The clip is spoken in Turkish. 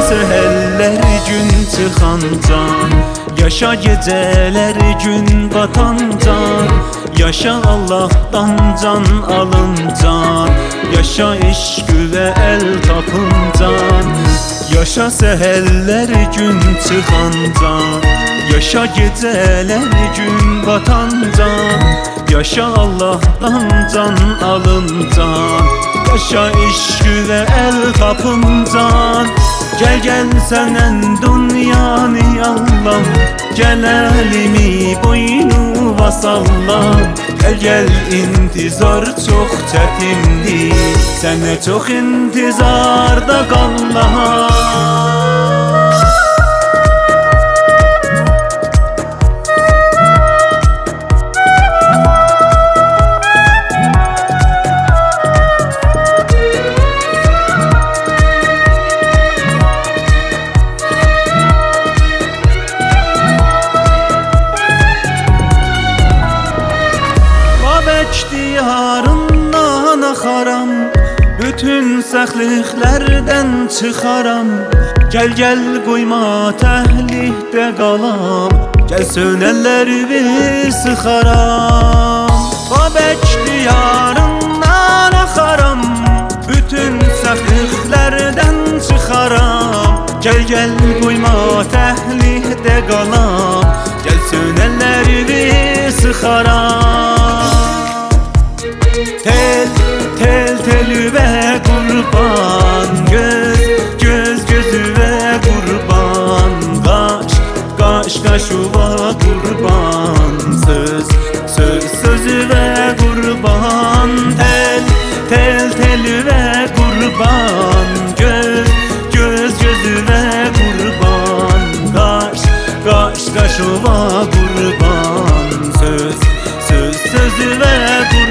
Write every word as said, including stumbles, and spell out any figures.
seherler gün çıxancan, yaşa geceler gün batancan, yaşa Allah'tan can alıncan, yaşa eşq ve el tapıncan. Yaşa seherler gün çıxancan, yaşa geceler gün batancan, yaşa Allah'tan can alıncan, yaşa eşq ve el tapıncan. Gel gel senen dünyanı Allah, gel elimi boynu vasalla. Gel gel intizar çok çetindir, sene çok intizarda kalla. Diyarından axaram, bütün səxliklərdən çıxaram. Gel gel qoyma təhlikdə qalam, gel sönəlləri sıxaram. Babək diyarından axaram, bütün səxliklərdən çıxaram. Gel gel qoyma təhlikdə qalam, gel sönəlləri sıxaram. Tel, tel telüve kurban, göz, göz gözüve kurban, kaş, kaş kaşuva kurban, söz, söz sözüve kurban. Tel, tel telüve kurban, göz, göz gözüve kurban, kaş, kaş kaşuva kurban, söz, söz sözüve kurban.